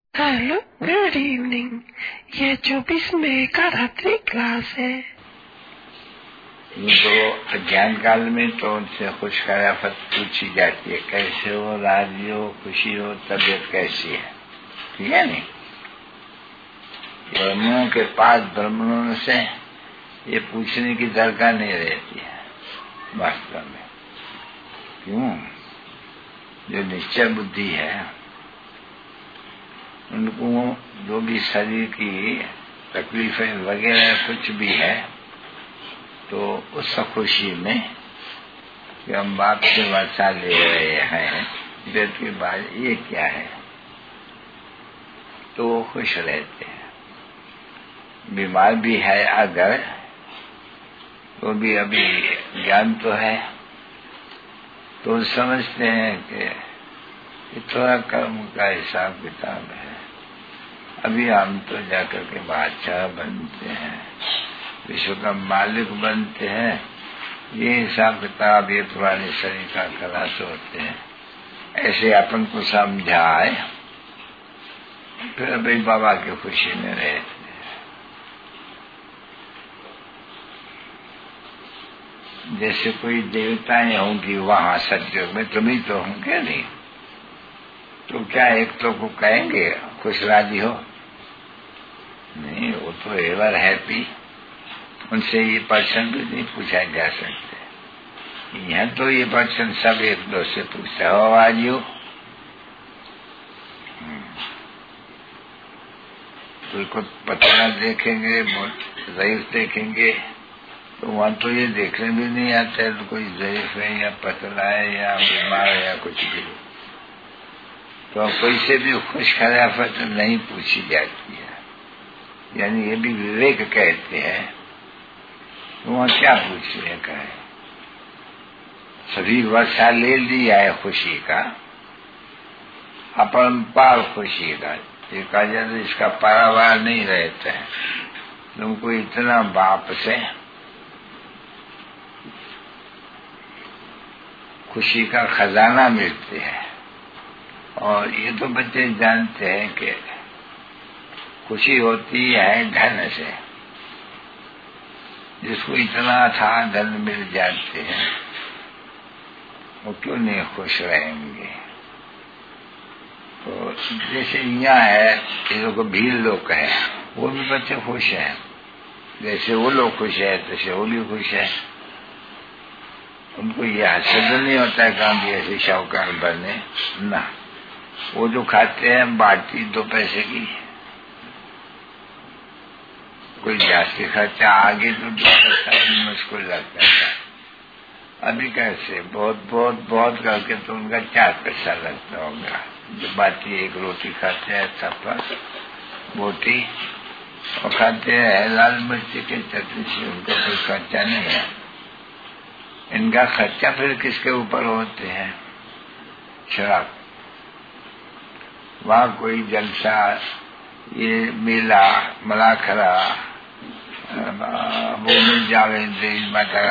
Hello, good evening. ये 24 मई का रात्रि क्लास है। तो अज्ञान काल में तो उनसे खुश खराफत पूछी जाती है, कैसे हो, राजी हो, खुशी हो, तबीयत कैसी है, ठीक है नहीं। ब्राह्मणों के पास ब्राह्मणों से ये पूछने की दरकार नहीं रहती है वास्तव में। क्यों? जो निश्चय बुद्धि है उनको जो भी शरीर की तकलीफें वगैरह कुछ भी है तो उस खुशी में कि हम बाप से वर्षा ले रहे हैं, पेट के बाद ये क्या है, तो वो खुश रहते हैं। बीमार भी है अगर तो भी अभी ज्ञान तो है तो समझते हैं कि ये थोड़ा कर्म का हिसाब किताब है, अभी हम तो जाकर के बादशाह बनते हैं, विश्व का मालिक बनते हैं। ये हिसाब किताब ये पुराने शरीर का खलास होते हैं, ऐसे अपन को समझाए फिर अभी बाबा की खुशी में रहते। जैसे कोई देवताएं होंगी वहां सत्युग में, तुम ही तो होंगे नहीं, तो क्या एक तो को कहेंगे खुश राजी हो? नहीं, वो तो एवर हैप्पी, उनसे ये पर्सन भी नहीं पूछा जा सकते। यहाँ तो ये पर्सन सब एक दो से पूछता हो, आज यू कोई को पतला देखेंगे, ज़ईफ देखेंगे, तो वहां तो ये देखने भी नहीं आता है तो कोई ज़ईफ है या पतला है या बीमार है या कुछ भी, तो कोई से भी खुश खराफत नहीं पूछी जाती है। यानी ये भी विवेक कहते हैं, तो वहां क्या पूछने का है? सभी वर्षा ले लिया है खुशी का, अपरंपार खुशी का। ये कहा जाए इसका पारावार नहीं रहता है। तुमको इतना बाप से खुशी का खजाना मिलते हैं, और ये तो बच्चे जानते हैं कि खुशी होती है धन से। जिसको इतना था धन मिल जाते हैं वो क्यों नहीं खुश रहेंगे? तो जैसे यहाँ है, ये लोग भीड़ लोग है, वो भी बच्चे खुश हैं। जैसे वो लोग खुश है तैसे वो भी खुश है। उनको ये हासिल नहीं होता है काम भी ऐसे शाहूकार बने ना। वो जो खाते हैं बाटी 2 पैसे की, कोई जास्ती खर्चा आगे तो 2 पैसा भी मुश्किल लगता है। अभी कैसे बहुत बहुत बहुत करके तो उनका 4 पैसा लगता होगा। जो बाटी एक रोटी खाते हैं थप्पा बोटी और खाते हैं लाल मिर्ची के चटनी से, उनको कोई खर्चा नहीं है। इनका खर्चा फिर किसके ऊपर होते हैं? शराब। वहां कोई जलसा, ये मेला मलाखरा, वो मिल जावे, देवी माता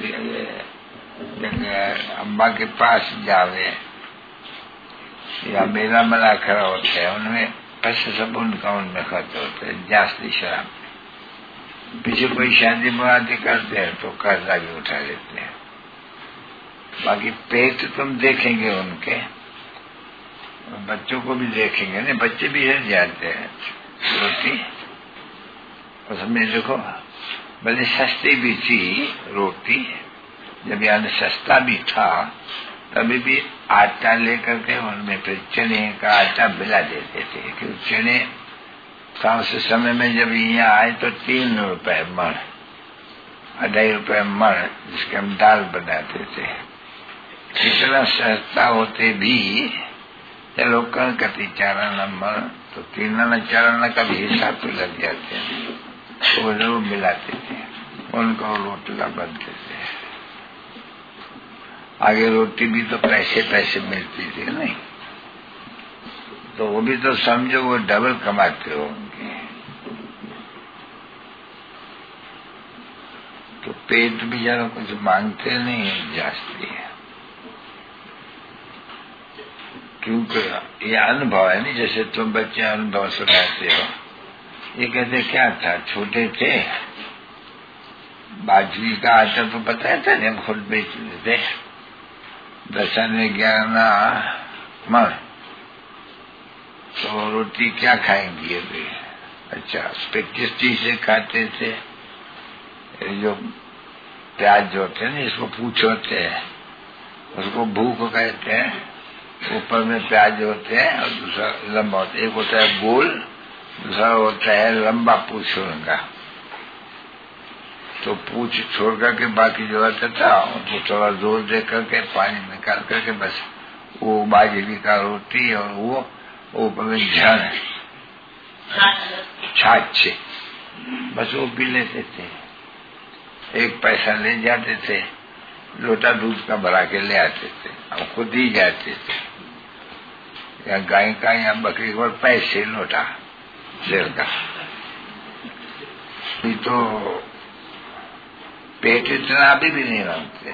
अम्बा के पास जावे या मेला मलाखरा होते हैं, उनमें पैसे सब उनका उनमें खर्च होते हैं जास्ती शराब। पीछे कोई शादी मुरादी करते हैं तो कर्जा भी उठा लेते हैं। बाकी पेट तुम देखेंगे उनके, बच्चों को भी देखेंगे, नहीं बच्चे भी हिल जाते हैं। रोटी उसमें देखो भले सस्ती भी थी रोटी, जब यहाँ सस्ता भी था तभी भी आटा लेकर के उनमें फिर चने का आटा मिला देते थे। क्योंकि चने उस समय में जब यहाँ आए तो 3 रुपए मण, 2.5 रुपए मण, जिसके हम दाल बनाते थे। इतना सस्ता होते भी चलो कति 4 आना मण, तो 3 आना 4 आना का भी हिसाब तो लग जाते हैं, तो वो जरूर मिलाते थे, उनको रोटला बनते थे। आगे रोटी भी तो पैसे पैसे मिलती थी नहीं, तो वो भी तो समझो वो डबल कमाते होंगे। तो पेट भी जरा कुछ मांगते नहीं जास्ती है। क्योंकि ये अनुभव है नहीं, जैसे तुम बच्चे अनुभव सुनाते हो। ये कहते क्या था, छोटे थे, बाजरी का आटा तो पता था, हम खुद बेचते थे 10 आने 11 मण, तो रोटी क्या खाएंगी अभी। अच्छा, उस किस चीज से खाते थे, जो प्याज जो होते हैं ना, इसको पूछ होते हैं, उसको भूख कहते हैं। ऊपर में प्याज होते हैं और दूसरा लंबा होता है, एक होता है गोल, दूसरा होता है लंबा पूछ उनका। तो पूछ छोड़ करके बाकी जो होता था उनको थोड़ा जोर दे करके पानी निकाल करके बस वो बाजरी का रोटी और वो ऊपर में झड़ छाछ से बस वो पी लेते थे। 1 पैसा ले जाते थे, लोटा दूध का भरा के ले आते थे, अब खुद ही जाते थे, या गाय का या बकरी का पैसे लोटा शेर का। तो पेट इतना अभी भी नहीं रखते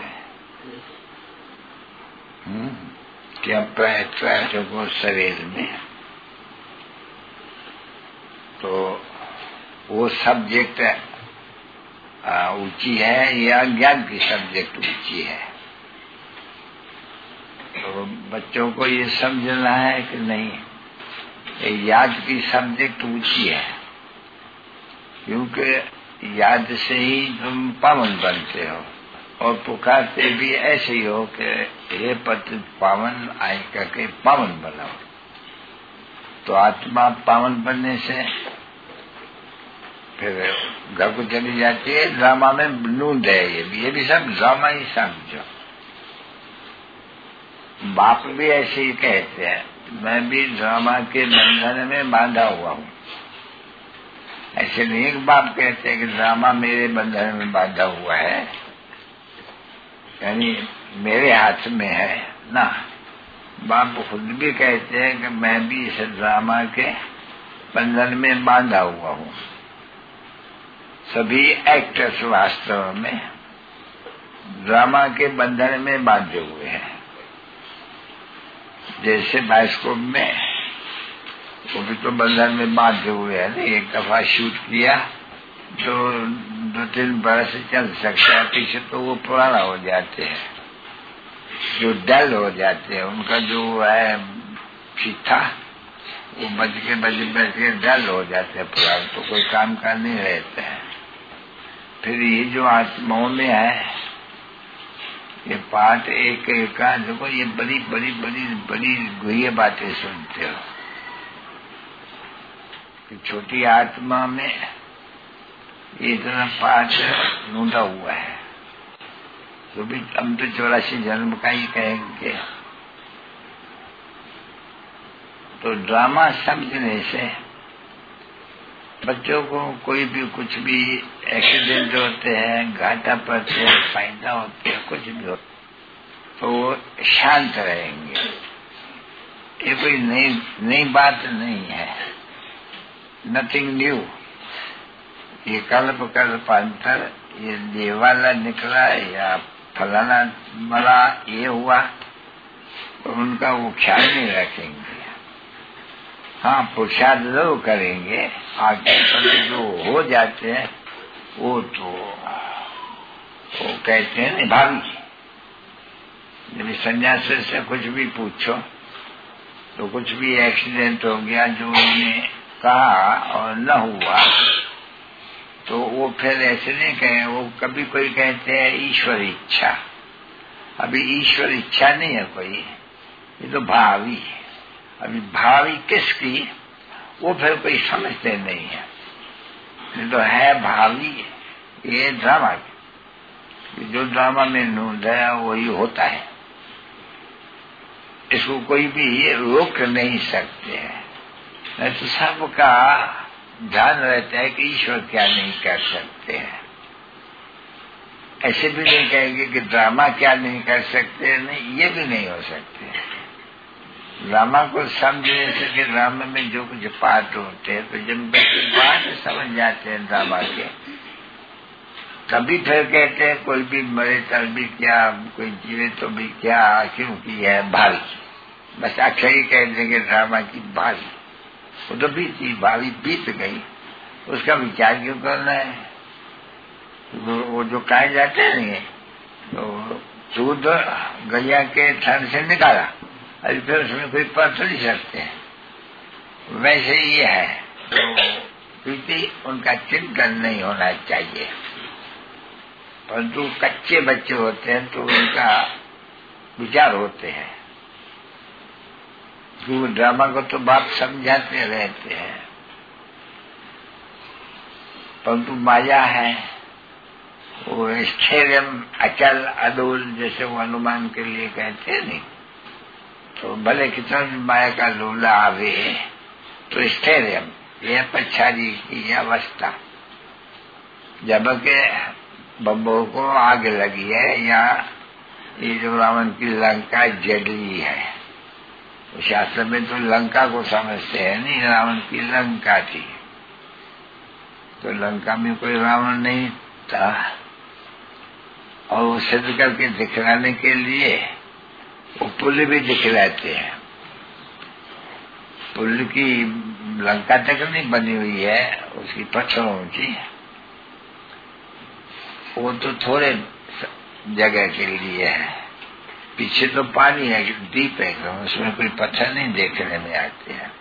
क्या पैसों को शरीर में। तो वो सब्जेक्ट ऊंची है या ज्ञान की सब्जेक्ट ऊंची है, तो बच्चों को ये समझना है कि नहीं, याद की सब्जेक्ट ऊंची है, क्योंकि याद से ही तुम पावन बनते हो। और पुकारते भी ऐसे ही हो कि हे पतित पावन आय करके पावन बनाओ। तो आत्मा पावन बनने से फिर घर को चली जाती है। ड्रामा में नूंद है, ये भी सब ड्रामा ही समझो। बाप भी ऐसे ही कहते हैं, मैं भी ड्रामा के बंधन में बांधा हुआ हूँ। ऐसे नहीं एक बाप कहते हैं कि ड्रामा मेरे बंधन में बांधा हुआ है, यानी मेरे हाथ में है ना। बाप खुद भी कहते हैं कि मैं भी इस ड्रामा के बंधन में बांधा हुआ हूँ। सभी एक्टर्स वास्तव में ड्रामा के बंधन में बांधे हुए हैं। जैसे बाइस्कोप में वो भी तो बंधन में बांधे हुए हैं। एक दफा शूट किया तो 2-3 बरस चल सकता है, पीछे तो वो पुराना हो जाते हैं, जो डल हो जाते हैं, उनका जो है फीता वो बज के डल हो जाते हैं, पुराना तो कोई काम का नहीं रहता है। फिर ये जो आत्माओं में है, ये पाठ एक का देखो, ये बड़ी बड़ी बड़ी बड़ी गुह्य बातें सुनते हो कि छोटी आत्मा में ये इतना पाठ ढूंढा हुआ है। तो भी हम तो 84 जन्म का ही कहेंगे। तो ड्रामा समझने से बच्चों को कोई भी कुछ भी एक्सीडेंट होते हैं, घाटा पड़ते हैं, फायदा होते हैं, कुछ भी हो तो वो शांत रहेंगे। ये कोई नई बात नहीं है, नथिंग न्यू। ये कल्पांतर, ये वाला निकला या फलाना मरा, ये हुआ, तो उनका वो ख्याल नहीं रखेंगे। हाँ, पुरुषार्थ जरूर करेंगे, आगे जो हो जाते हैं वो तो वो कहते हैं निभावी। जब सन्यासी से कुछ भी पूछो तो कुछ भी एक्सीडेंट हो गया जो उन्होंने कहा और न हुआ, तो वो फिर ऐसे नहीं कहे। वो कभी कोई कहते हैं ईश्वर इच्छा। अभी ईश्वर इच्छा नहीं है कोई, ये तो भावी है। अभी भावी किसकी, वो फिर कोई समझते नहीं है। ये तो है भावी, ये ड्रामा, जो ड्रामा में नूंद है वही होता है। इसको कोई भी रोक नहीं सकते हैं। नहीं तो सबका ध्यान रहता है कि ईश्वर क्या नहीं कर सकते हैं। ऐसे भी नहीं कहेंगे कि ड्रामा क्या नहीं कर सकते, नहीं, ये भी नहीं हो सकते। ड्रामा को समझने से कि ड्रामा में जो कुछ पार्ट होते हैं, तो जब बच्चे बात समझ जाते हैं ड्रामा के, तभी फिर कहते हैं कोई भी मरे तब भी क्या, कोई जीवे तो भी क्या, क्योंकि यह भावी। बस अक्षर ही कह देंगे ड्रामा की बारी, वो तो बीती बारी बीत गई, उसका विचार क्यों करना है? वो जो कहे जाते हैं नहीं, तो दूध गैया के थन से निकाला, अभी फिर उसमें कोई पढ़ नहीं सकते हैं, वैसे ही है। तो बीती उनका चिंतन नहीं होना चाहिए, परंतु कच्चे बच्चे होते हैं तो उनका विचार होते हैं। वो ड्रामा को तो बात समझाते रहते हैं, परंतु माया है वो स्थैर्यम अचल अडोल, जैसे वो हनुमान के लिए कहते हैं नहीं, तो भले कितना भी माया का लोला आवे तो स्थैर्यम यह पछाड़ी की अवस्था, जबकि बब्बो को आग लगी है या ये जो रावण की लंका जली है, शास्त्र में तो लंका को समझते हैं नहीं, रावण की लंका थी, तो लंका में कोई रावण नहीं था। और वो सिद्ध करके दिखलाने के लिए वो पुल भी दिखलाते हैं। पुल की लंका तक नहीं बनी हुई है, उसकी पत्थरों की, वो तो थोड़े जगह के लिए है, पीछे तो पानी है, दीप है, उसमें कोई पत्थर नहीं देखने में आते हैं।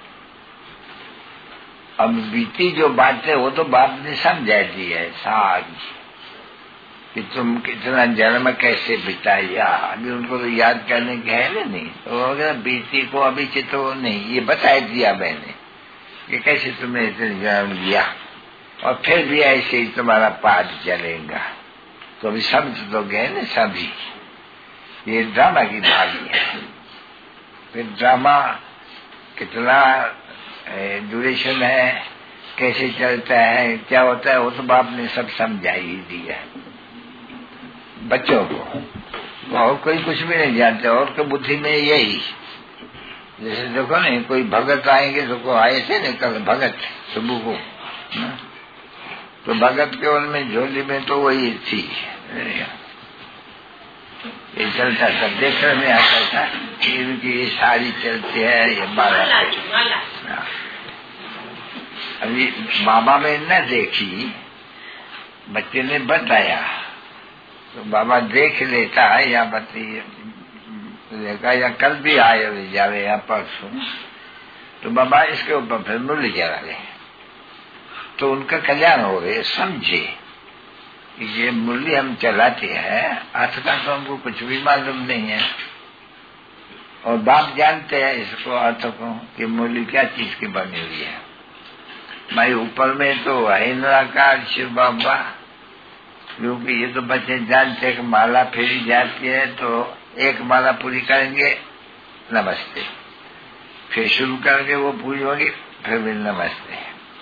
अब बीती जो बातें वो तो बाप ने समझा दी है सारी, कि तुम कितना जन्म कैसे बिताया, अभी उनको तो याद करने के है ना नहीं, तो अगर बीती को अभी चितो नहीं, ये बता दिया मैंने कि कैसे तुमने इतने जन्म लिया और फिर भी ऐसे ही तुम्हारा पाठ चलेगा, तो अभी समझ तो गए ना सभी। ये ड्रामा की भागी है। फिर ड्रामा कितना ड्यूरेशन है, कैसे चलता है, क्या होता है, वो तो बाप ने सब समझा ही दिया बच्चों को, और कोई कुछ भी नहीं जानते, और के बुद्धि में यही, जैसे देखो नहीं, कोई भगत आएंगे तो आए थे ना कल भगत सुबह को, तो भगत के उनमें झोली में तो वही थी, ये चलता था, देखने में आता था कि इनकी ये साड़ी चलती है, ये माला अभी बाबा में न देखी, बच्चे ने बताया तो बाबा देख लेता है, या देखा या कल भी आए जावे या परसों, तो बाबा इसके ऊपर फिर मूल्य जला ले, तो उनका कल्याण हो गए। समझे ये मूल्य हम चलाते हैं, अर्थ का तो हमको कुछ भी मालूम नहीं है, और बाप जानते हैं इसको, अर्थ को, कि मूल्य क्या चीज की बनी हुई है। भाई ऊपर में तो है निराकार शिव बाबा, क्योंकि ये तो बच्चे जानते हैं कि माला फेरी जाती है तो एक माला पूरी करेंगे नमस्ते, फिर शुरू करेंगे वो पूरी होगी, फिर भी नमस्ते।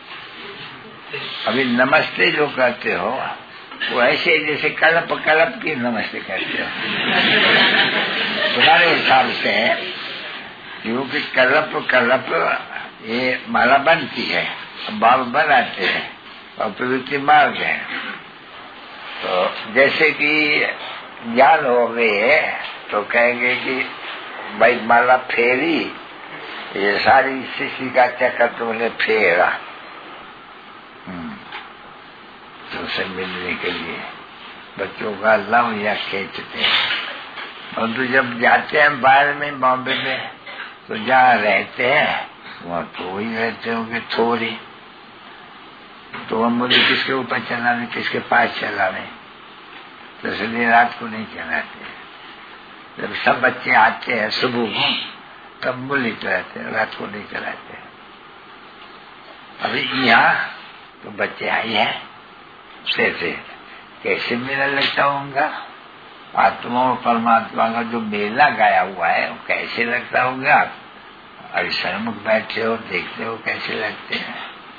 अभी नमस्ते जो करते हो वो ऐसे जैसे कलप कलप की नमस्ते करते हो तुम्हारे हिसाब से, क्योंकि कलप कलप ये माला बनती है, बाबा बनाते हैं और प्रवृत्ति मार्ग है। तो जैसे कि ज्ञान हो गए तो कहेंगे कि भाई माला फेरी, ये सारी शिष्य का चक्कर तुमने फेरा, तो उसे मिलने के लिए बच्चों का लव या खींचते हैं। और तो जब जाते हैं बाहर में, बॉम्बे में, तो जहाँ रहते हैं वहाँ तो वही रहते होंगे थोड़ी, तो हम मुझे किसके ऊपर चलाने, किसके पास चलाने, तो इसलिए रात को नहीं चलाते। जब सब बच्चे आते हैं सुबह को तब मूल्य चलाते हैं, रात को नहीं चलाते। अभी यहाँ तो बच्चे आई हैं, से कैसे मेला लगता होगा, आत्मा और परमात्मा का जो मेला गाया हुआ है वो कैसे लगता होगा। अभी सन्मुख बैठे हो, देखते हो कैसे लगते हैं,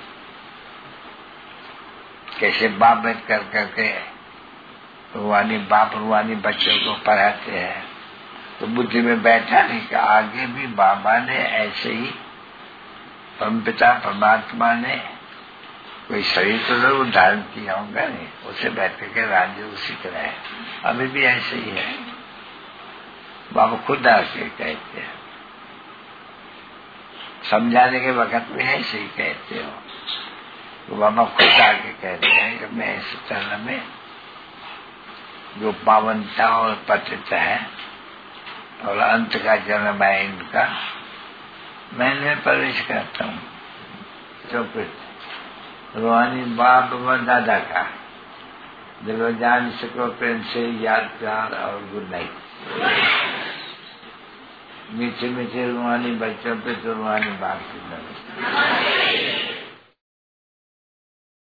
कैसे बाप बैठ कर करके रूहानी बाप रूहानी बच्चों को पढ़ाते हैं। तो बुद्धि में बैठा नहीं कि आगे भी बाबा ने ऐसे ही परमपिता परमात्मा ने कोई शरीर तो जरूर धारण किया होगा नहीं, उसे बैठ करके राज्य सीख रहे हैं। अभी भी ऐसे ही है, बाबा खुद आके कहते हैं समझाने के वक्त में ऐसे ही कहते हो। तो बाबा खुद आके कहते हैं कि मैं इस तरह में जो पावनता और पतित है और अंत का जन्म है इनका, मैं इनमें प्रवेश करता हूँ। तो फिर रूहानी बाप व दादा का दिलो जान सको प्रेम से याद प्यार और गुड नाइट। मीठे मीठे रूहानी बच्चों पे तो रूहानी बाप की नमस्ते।